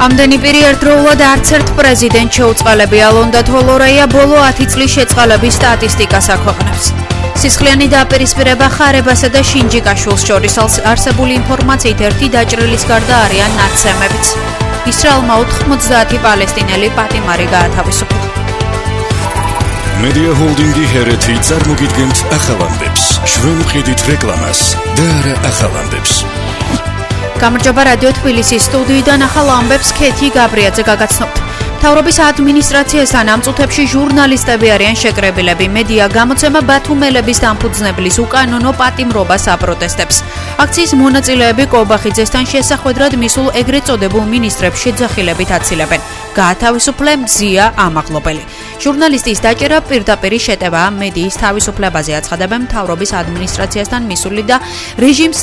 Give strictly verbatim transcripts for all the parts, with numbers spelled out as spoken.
ამდენი პირი ერთდროულად არც ერთ პრეზიდენტს შეუწყალებია ლონდათ ოლორეია ბოლო ათი წლის შეწყალების სტატისტიკას აქვეყნებს. სისხლიანი დაპირისპირება ხარებასა და შინჯიკაშვილს შორის არსებული ინფორმაციით ერთი დაჭრილის გარდა არიან ნაცემებიც. ისრაელმა ოთხმოცდაათი პალესტინელი პატიმარი გაათავისუფლა. Media Holding-ი ჰერეთი წარმოგიდგენთ ახალამდებს, ჩვენ ვყიდით რეკლამას და არა ახალამდებს. გამარჯობა რადიო თბილისის სტუდიიდან ახალ ამბებს ქეთი გაბრიაძე გაგაცნობთ. მთავრობის ადმინისტრაციასთან ამ წუთებში ჟურნალისტები არიან შეკრებილები. მედია გამოცემა ბათუმელების დამფუძნებლის უკანონო პატიმრობას აპროტესტებს. აქციის მონაწილეები კობახიძესთან შესახვედრად მისულ ეგრეთ წოდებულ მინისტრებს შეძახილებით აცილებენ. გაათავისუფლე მზია ამაღლობელი. ჟურნალისტის დაჭერა პირდაპირ შეტევაა მედიის თავისუფლებაზე აცხადებენ მთავრობის ადმინისტრაციასთან მისული და რეჟიმს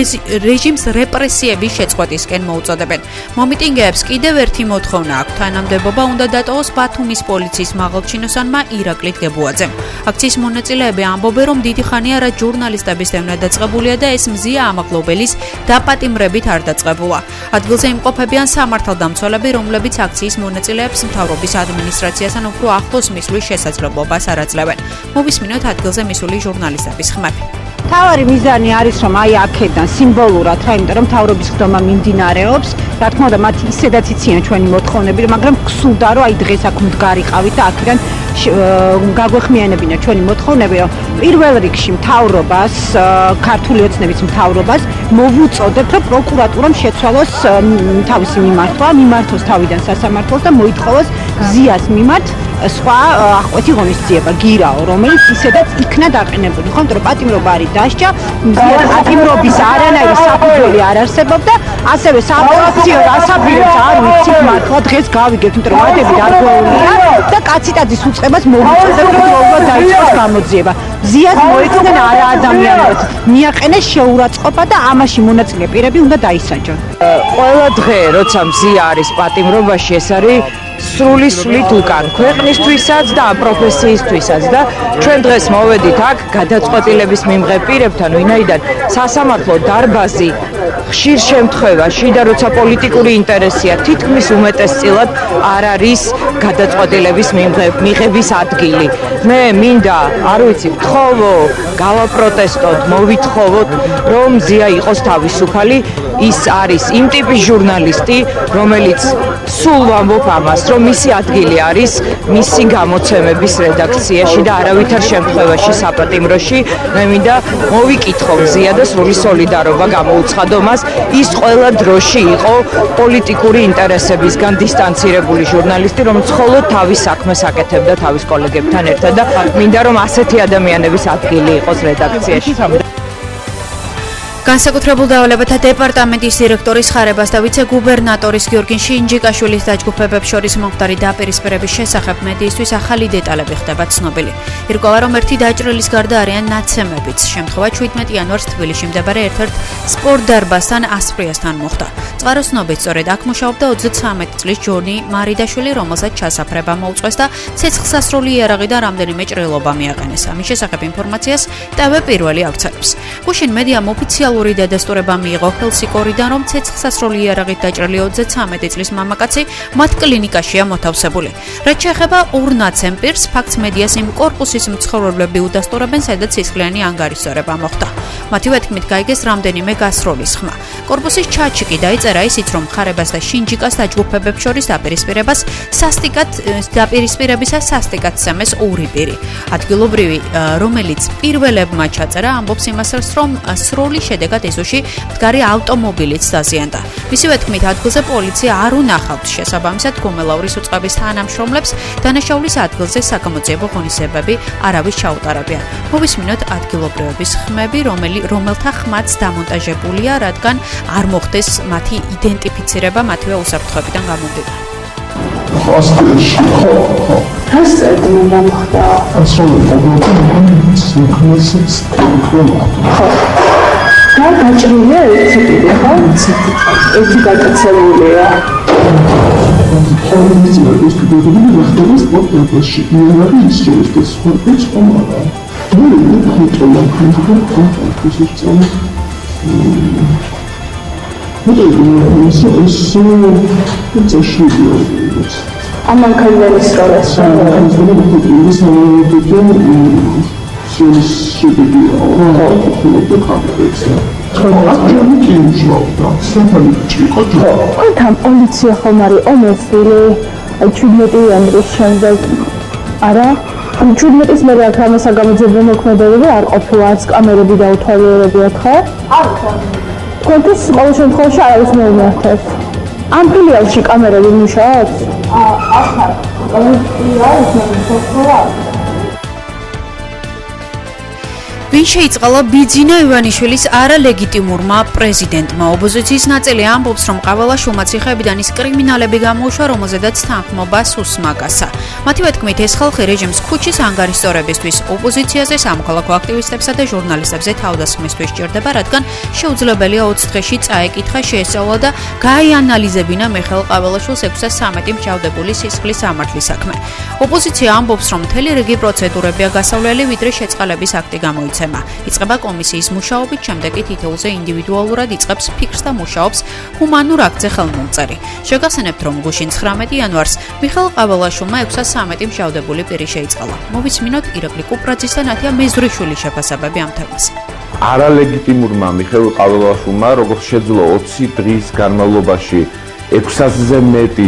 რეჟიმს რეპრესიების შეწყვეტისკენ მოუწოდებენ. მომიტინგეებს კიდევ ერთი მოთხოვნა აქვთ. თანამდებობა უნდა დატოვოს ბათუმის პოლიციის მაღალჩინოსანმა ირაკლი გებუაძემ. აქციის მონაწილეები ამბობენ, რომ დიდი ხანია რა ჟურნალისტების დევნა დაწყებულია და ეს მზია ამაღლობელის დაპატიმრებით არ დაწყებულა. ადგილზე იმყოფებიან სამართალდამცველები, რომლებიც აქციის მონაწილეებს მთავრობის ადმინისტრაციასთან უფრო ახლოს მისვლის შესაძლებლობას არ აძლევენ. მოვისმინოთ ადგილზე მისული ჟურნალისტების ხმები. თავარი მიზანი არის, რომ აი აქედან სიმბოლურად, რა იმიტომ რომ მთავრობის ხდომა მიმდინარეობს, რა თქმა უნდა, მათ ისედაც იციან ჩვენი მოთხოვნები, მაგრამ გსულდა რომ აი დღეს აქ მდგარიყავით და აქედან გაგვეხმიანებინა ჩვენი მოთხოვნები, რომ პირველ რიგში მთავრობას, ქართული ოცნების მთავრობას მოვუწოდეთ, რომ პროკურატურამ შეცვალოს თავისი მიმართვა, მიმართოს თავიდან სასამართლოს და მოითხოვოს გზიას მიმართ სხვა აღკვეთი ღონისძიება, გირაო, რომელიც ისედაც იქნა დაყენებული, ხო, იმიტომ რომ პატიმრობა არის დასჯა, პატიმრობის არანაირი საფუძველი არ არსებობდა, ასევე სააპელაციო დასაბირებს არ ვიცით მართლა დღეს გავიგებთ, იმიტომ რომ ადები დარღვეულია და კაციტაძის უწყებას მოვუწოდებ, რომ დროულად დაიწყოს გამოძიება. ზიას მოეწნენ არა ადამიანებს, მიაყენეს შეურაცხყოფა და ამაში მონაწილე პირები უნდა დაისაჯონ. ყველა დღე, როცა მზია არის პატიმრობაში, ეს არის სრული სულით უკან ქვეყნისთვისაც და ამ პროფესიისთვისაც და ჩვენ დღეს მოვედით აქ გადაწყვეტილების მიმღებ პირებთან, ვინაიდან სასამართლო დარბაზი ხშირ შემთხვევაში და როცა პოლიტიკური ინტერესია თითქმის უმეტესწილად არ არის გადაწყვეტილების მიღების ადგილი. მე მინდა, არ ვიცი, ვთხოვო, გავაპროტესტოთ, მოვითხოვოთ, რომ მზია იყოს თავისუფალი. ის არის იმ ტიპის ჟურნალისტი, რომელიც სულ ვამბობ ამას, რომ მისი ადგილი არის მისი გამოცემების რედაქციაში და არავითარ შემთხვევაში საპატიმროში. მე მინდა მოვიკითხო მზია და სრული სოლიდარობა გამოუცხადო მას. ის ყველა დროში იყო პოლიტიკური ინტერესებისგან დისტანცირებული ჟურნალისტი, რომელიც მხოლოდ თავის საქმეს აკეთებდა თავის კოლეგებთან ერთად და მინდა რომ ასეთი ადამიანების ადგილი იყოს რედაქციაში. განსაკუთრებულ დავალებათა დეპარტამენტის დირექტორის ხარებას და ვიცე-გუბერნატორის გიორგი შინჯიკაშვილის დაჯგუფებებს შორის მომხდარი დაპირისპირების შესახებ მედიისთვის ახალი დეტალები ხდება ცნობილი. ირკვევა, რომ ერთი დაჭრილის გარდა არიან ნაცემებიც. შემთხვევა შვიდმეტი იანვარს თბილისში მდებარე ერთ-ერთ სპორტდარბაზთან ასპრიასთან მოხდა. წყაროს ცნობით, სწორედ აქ მუშაობდა ოცდათვრამეტი წლის ჯონი მარიდაშვილი, რომელსაც ჩასაფრება მოუწყვეს და ცეცხლსასროლი იარაღი და რამდენიმე ჭრილობა მიაყენეს. ამის შესახებ ინფორმაციას ტევ პირველი ავრცელებს. გუშინ მედიამ ოფიციალურად ორი დადასტურება მიიღო ჰელსიკორიდან, რომ ცეცხლსასროლი იარაღით დაჭრილი ოცდათვრამეტი წლის მამაკაცი მათ კლინიკაშია მოთავსებული. რაც შეეხება ორ ნაცემ პირს, ფაქტს მედიას იმ კორპუსის მცხოვრებლები udastureben, სადაც სისხლიანი ანგარიშსარება მოხდა. მათივე თქმით, გაიგეს რამდენიმე გასროლის ხმა. კორპუსის ჩატში კი დაიწერა ისიც, რომ ხარებას და შინჯიკას დაჯგუფებებს შორის დაპირისპირებას სასტიკად დაპირისპირებისას სასტიკად სცემეს ორი პირი. ადგილობრივი, რომელიც პირველებმა ჩაწერა, ამბობს იმასაც, რომ სრული შედეგად ეზოში მდგარი ავტომობილიც დაზიანდა. მისივე თქმით, ადგილზე პოლიცია არ უნახავთ. შესაბამისად, გომელაურის უწყების თანამშრომლებს დანაშაულის ადგილზე საგამოძიებო ღონისძიებები არავის ჩაუტარებია. მოვისმინოთ ადგილობრივების ხმები, რომელთა ხმაც დამონტაჟებულია, რადგან არ მოხდეს მათი იდენტიფიცირება მათივე უსაფრთხოებიდან გამომდინარე. Hostage. Hostage უნდა მოხდა. და დაჭრილია ერთი პირი, ხო? ერთი გაკაცებულია. Polizia questi doveri restano sportati e la rischio che sforzo scomara. Noi non controlliamo più questa posizione. ეს ეს წაშია ამან ქალების როლს ეს ის ის შეიძლება ამ პოლიცია ხომ არის ომოსილი ჩვიდმეტიანი ის შემდეგ არა ამ ჩვიდმეტის მე რა თამაშა გამოძებნა მოქმედებები არ ყოფილა არც კამერები და უთვალიერებიათ ხო? არის თქვენთვის ყოველ შემთხვევაში არ არის მეუნერთებს ამ ფილიალში კამერები მუშაობს? აა ახლა კამერები არის მაგრამ ვინ შეიწყალა ბიძინა ივანიშვილის არალეგიტიმურმა პრეზიდენტმა? ოპოზიციის ნაწილი ამბობს, რომ ყავალაშვილმა ციხეებიდან ის კრიმინალები გამოუშვა, რომელზედაც თანხმობას უსმაგასა. მათივე თქმით, ეს ხალხი რეჟიმს ქუჩის ანგარიშტორებისთვის, ოპოზიციაზე, სამოქალაქო აქტივისტებსა და ჟურნალისტებზე თავდასხმისთვის სჭირდება, რადგან შეუძლებელია ოცი დღეში წაეკითხა, შეესწავლა და გააანალიზებინა მიხეილ ყავალაშვილის ექვსი ათას სამეტი მსჯავრდებული სისხლის სამართლის საქმე. ოპოზიცია ამბობს, რომ მთელი რიგი პროცედურებია გასავლელი, ვიდრე შეწყალების აქტი გამოიცა. იწყება კომისიის მუშაობით, შემდეგ კი თითოეულზე ინდივიდუალურად იწყებს ფიქრს და მუშაობს ჰუმანურ აქტზე ხელმომწერი. შეგახსენებთ, რომ გუშინ ცხრამეტი იანვარს მიხეილ ყავალაშვილმა ექვსი ათას სამეტი მსჯავრდებული პირი შეიწყალა. მოვიცმინოთ ირაკლი კუპრაძის და ნათია მეზრიშვილის შეფასებები ამ თემაზე. არალეგიტიმურმა მიხეილ ყავალაშვილმა, როგორც შეძლო ოცი დღის განმავლობაში ექვსი ათასზე მეტი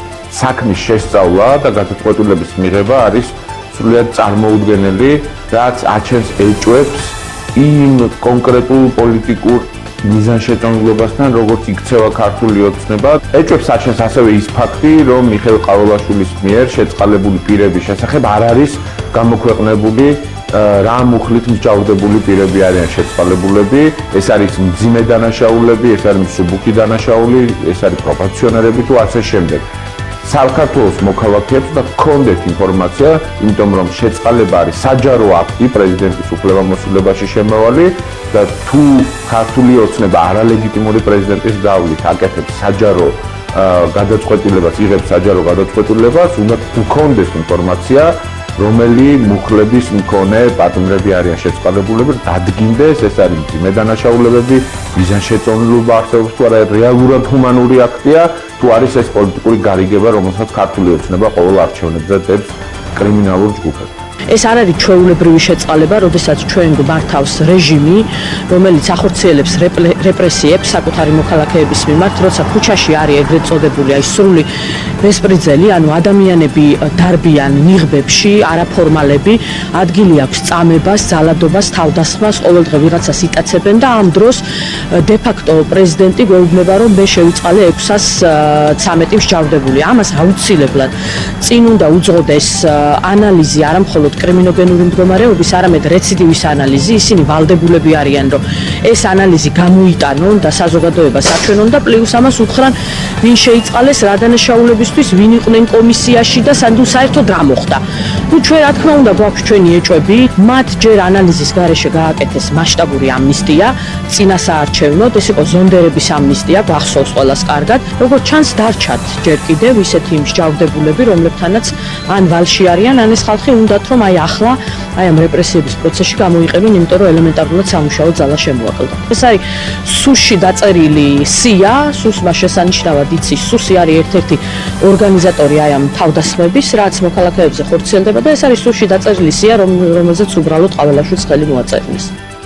საქმის შესწავლა და გადაწყვეტილების მიღება არის სრულიად წარმოუდგენელი, რაც აჩენს ეჭვებს იმ კონკრეტულ პოლიტიკურ მიზანშეწონილობასთან, როგორც იქცევა ქართული ოცნება. ეჭვებს აჩენს ასევე ის ფაქტი, რომ მიხეილ ყავალაშვილის მიერ შეწყალებული პირების შესახებ არ არის გამოქვეყნებული რა მუხლით მსჯავრდებული პირები არიან შეწყალებულები. ეს არის მძიმე დანაშაულები, ეს არის მსუბუქი დანაშაული, ეს არის პროპორციონერები თუ ასე შემდეგ. საქართველოს მოქალაქეებს და გქონდეთ ინფორმაცია, იმიტომ რომ შეწყალება არის საჯარო აქტი პრეზიდენტის უფლებამოსილებაში შემავალი და თუ ქართული ოცნება არალეგიტიმური პრეზიდენტის გავლით აკეთებს საჯარო გადაწყვეტილებას, იღებს საჯარო გადაწყვეტილებას, უნდა გქონდეს ინფორმაცია, რომელი მუხლების მქონე პარტნიორები არიან შეწყალებულები, დადგინდეს, ეს არის მძიმე დანაშაულებები, მიზანშეწონილობა არსებობს თუ არა, რეალურად ჰუმანური აქტია, თუ არის ეს პოლიტიკური გარიგება, რომელსაც ქართული ოცნება ყოველ არჩევნებზე დებს კრიმინალურ ჯგუფებს. ეს არ არის ჩვეულებრივი შეწყალება, როდესაც ჩვენ გვმართავს რეჟიმი, რომელიც ახორციელებს რეპრესიებს საკუთარი მოქალაქეების მიმართ, როცა ქუჩაში არის ეგრეთ წოდებული აი სრული ბესპრიძელი, ანუ ადამიანები დარბიან ნიღბებში, არაფორმალები, ადგილი აქვს წამებას, ზალადობას, თავდასხმას, ყოველდღე ვიღაცას იტაცებენ და ამ დროს დე-ფაქტო პრეზიდენტი გვეუბნება, რომ მე შევიწყალე ექვსი ათას სამეტი მსჯავრდებული. ამას აუცილებლად წინ უნდა უძღოდეს ანალიზი არა მხოლოდ კრიმინოგენური მდგომარეობის, არამედ რეციდივის ანალიზი. ისინი ვალდებულები არიან, რომ ეს ანალიზი გამოიტანონ და საზოგადოებას აჩვენონ და პლუს ამას უთხრან, ვინ შეიწყალეს რა დანაშაულებისთვის, ვინ იყვნენ კომისიაში და სანდუ საერთოდ რა მოხდა. ნუ ჩვენ რა თქმა უნდა გვაქვს ჩვენი ეჭვები, მათ ჯერ ანალიზის გარეშე გააკეთეს მასშტაბური ამნისტია, წინასაარჩევნოდ, ეს იყო ზონდერების ამნისტია, გახსოვს ყველას კარგად. როგორც ჩანს, დარჩათ ჯერ კიდევ ისეთი მსჯავრდებულები, რომლებთანაც ან ვალში არიან, ან ეს ხალხი უნდათ რომ აი ახლა აი ამ რეპრესიების პროცესში გამოიყენონ, იმიტომ რომ ელემენტარულად სამუშაო ძალა შემოაკლდა. ეს არის სუსში დაწერილი სია, სუს მას შესანიშნავად იცის, სუსი არის ერთ-ერთი ორგანიზატორი აი ამ თავდასხმების, რაც მოქალაქეებზე ხორციელდება და ეს არის სუსში დაწერილი სია, რომელზეც უბრალოდ ყავალაშვილს ხელი მოაწერეს.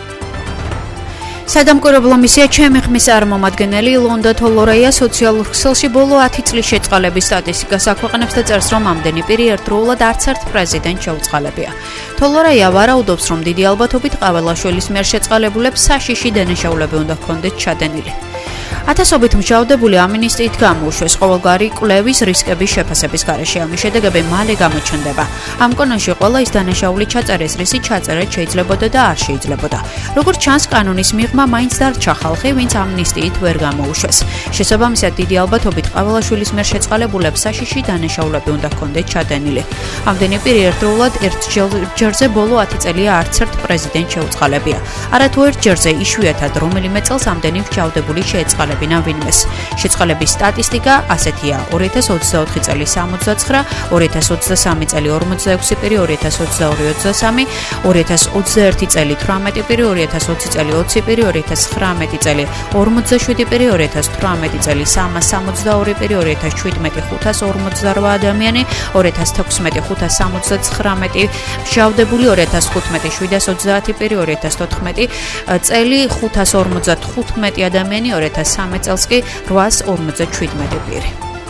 სადამკვირვებლო მისია ჩემი ხმის წარმომადგენელი ლონდა თოლორაია სოციალურ ქსელში ბოლო ათი წლის შეწყალების სტატისტიკას აქვეყნებს და წერს, რომ ამდენი პირი ერთდროულად არც ერთ პრეზიდენტს შეუწყალებია. თოლორაია ვარაუდობს, რომ დიდი ალბათობით ყავალაშვილის მიერ შეწყალებულებს საშიში დანაშაულები უნდა ჰქონდეთ ჩადენილი. ათასობით მსჯავრდებული ამინისტიით გამოუშვეს ყოველგვარი კვლევის რისკების შეფასების გარეშე. ამის შედეგები მალე გამოჩნდება. ამ კანონში ყველა ის დანაშაული ჩაწერეს, რისი ჩაწერა შეიძლებოდა და არ შეიძლებოდა. როგორც ჩანს, კანონის მიღმა მაინც დარჩა ხალხი, ვინც ამნისტიით ვერ გამოუშვეს. შესაბამისად, დიდი ალბათობით ყავალაშვილის მიერ შეწყალებულებს საშიში დანაშაულები უნდა ჰქონდეთ ჩადენილი. ამდენი პირი ერთდროულად ერთ ჯერზე ბოლო ათი წელია არც ერთ პრეზიდენტს შეუწყალებია. არათუ ერთ ჯერზე იშვიათად რომელიმე წელს ამდენი მსჯავრდებული შეეწყალებია. ეწოლებინა ვინმეს. შეწყალების სტატისტიკა ასეთია: ორი ათას ოცდაოთხი წელი სამოცდაცხრა, ორი ათას ოცდასამი წელი ორმოცდაექვსი პირი, ორი ათას ოცდაორი ოცდასამი, ორი ათას ოცდაერთი წელი თვრამეტი პირი, ორი ათას ოცი წელი ოცი პირი, ორი ათას ცხრამეტი წელი ორმოცდაშვიდი პირი, ორი ათას თვრამეტი წელი სამას სამოცდაორი პირი, ორი ათას შვიდმეტი ხუთას ორმოცდარვა ადამიანი, ორი ათას თექვსმეტი ხუთას სამოცდაცხრამეტი მშავდებული, ორი ათას ხუთმეტი შვიდას ოცდაათი პირი, ორი ათას თოთხმეტი წელი ხუთას ორმოცდათხუთმეტი ადამიანი, ორი ათას სამი წელს კი რვას ორმოცდაჩვიდმეტი პირი.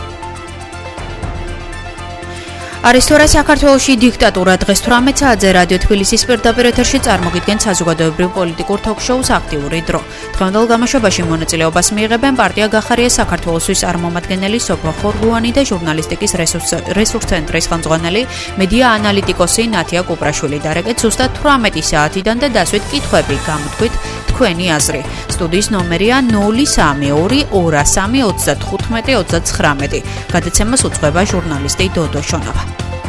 არის თუ არა საქართველოში დიქტატურა? დღეს თვრამეტ საათზე რადიო თბილისის პირდაპირ ეთერში წარმოგიდგენთ საზოგადოებრივ პოლიტიკურ თოქ-შოუს აქტიური დრო. დღევანდელ გამოშვებაში მონაწილეობას მიიღებენ პარტია გახარია საქართველოსთვის წარმომადგენელი სოფო ხორგუანი და ჟურნალისტიკის რესურს ცენტრის ხელმძღვანელი მედია ანალიტიკოსი ნათია კუპრაშვილი. დარეგეთ ზუსტად თვრამეტი საათიდან და დასვით კითხვები, გამოთქვით თქვენი აზრი. სტუდიის ნომერია ნული სამი ორი ორი სამი ოცდათხუთმეტი ოცდაცხრამეტი. გადაცემას უძღვება ჟურნალისტი დოდო შონავა.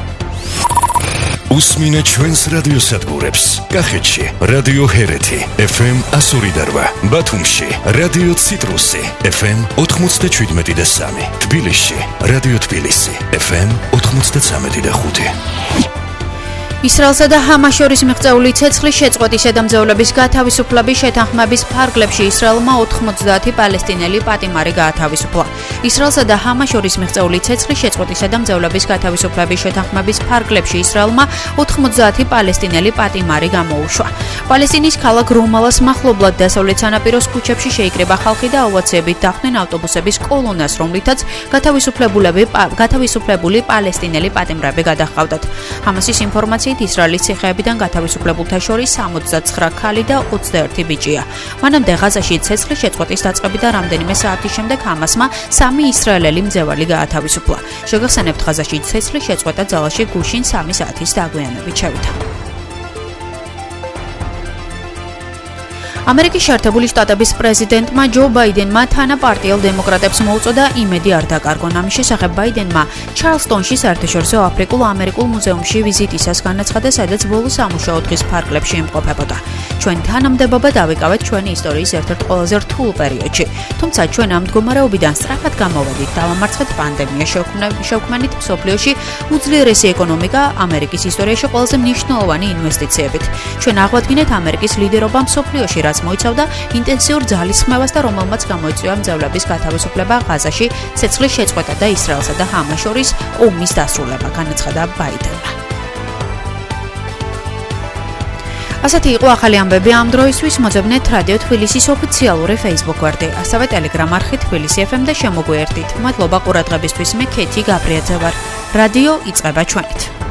უსმინე ჩვენს რადიოსადგურებს: კახეთში რადიო ჰერეთი ეფ ემ ასორი და რვა, ბათუმში რადიო ციტრუსი ეფ ემ ოთხმოცდაჩვიდმეტი და სამი, თბილისში რადიო თბილისი ეფ ემ ოთხმოცდაცამეტი და ხუთი. ისრაელსა და ჰამას შორის მიღწეული ცეცხლის შეწყვეტისა და მძევლების გათავისუფლების შეთანხმების ფარგლებში ისრაელმა ოთხმოცდაათი პალესტინელი პატიმარი გაათავისუფლა. ისრაელსა და ჰამას შორის მიღწეული ცეცხლის შეწყვეტისა და მძევლების გათავისუფლების შეთანხმების ფარგლებში ისრაელმა ოთხმოცდაათი პალესტინელი პატიმარი გამოუშვა. პალესტინის ქალაქ რომალას მახლობლად დასავლეთ სანაპიროს ქუჩებში შეიკრიბა ხალხი და ოვაციებით დახვდნენ ავტობუსების კოლონას, რომლითაც გათავისუფლებული პალესტინელი პატიმრები გადაჰყავდათ. ჰამასის ინფორმაციით ისრაელის ციხეებიდან გათავისუფლებულთა შორის სამოცდაცხრა ქალი და ოცდაერთი ბიჭია. მანამდე ღაზაში ცეცხლის შეწყვეტის დაწყებიდან რამდენიმე საათის შემდეგ ჰამასმა სამი ისრაელელი მძევალი გაათავისუფლა. შეგახსენებთ, ღაზაში ცეცხლის შეწყვეტა ძალაში გუშინ სამი საათის დაგვიანებით შევიდა. ამერიკის შეერთებული შტატების პრეზიდენტმა ჯო ბაიდენმა თანაპარტიელ დემოკრატებს მოუწოდა იმედი არ დაკარგონ. ამის შესახებ ბაიდენმა ჩარლსტონში საერთაშორისო აფრიკულ-ამერიკულ მუზეუმში ვიზიტისას განაცხადა, სადაც ბოლო სამუშაო დღის ფარგლებში იმყოფებოდა. ჩვენ თანამდებობა დავიკავეთ ჩვენი ისტორიის ერთ-ერთ ყველაზე რთულ პერიოდში. თუმცა ჩვენ ამ მდგომარეობიდან სწრაფად გამოვედით, დავამარცხეთ პანდემია, შევქმნით მსოფლიოში უძლიერესი ეკონომიკა ამერიკის ისტორიაში ყველაზე მნიშვნელოვანი ინვესტიციებით. ჩვენ აღვადგინეთ ამერიკის ლიდერობა მსოფლიოში, მოიცავდა ინტენსიურ ძალისხმევას და რომელმაც გამოიწვია მძევლების გათავისუფლება ღაზაში, ცეცხლის შეწყვეტა და ისრაელსა და ჰამას შორის ომის დასრულება, განაცხადა ბაიდენმა. ასეთი იყო ახალი ამბები ამ დროისთვის. მოძებნეთ რადიო თბილისის ოფიციალური Facebook გვერდი, ასევე Telegram არხი თბილისი ეფ ემ და შემოგვიერთდით. მადლობა ყურადღებისთვის. მე ქეთი გაბრიაძე ვარ. რადიო იწყება ჩვენით.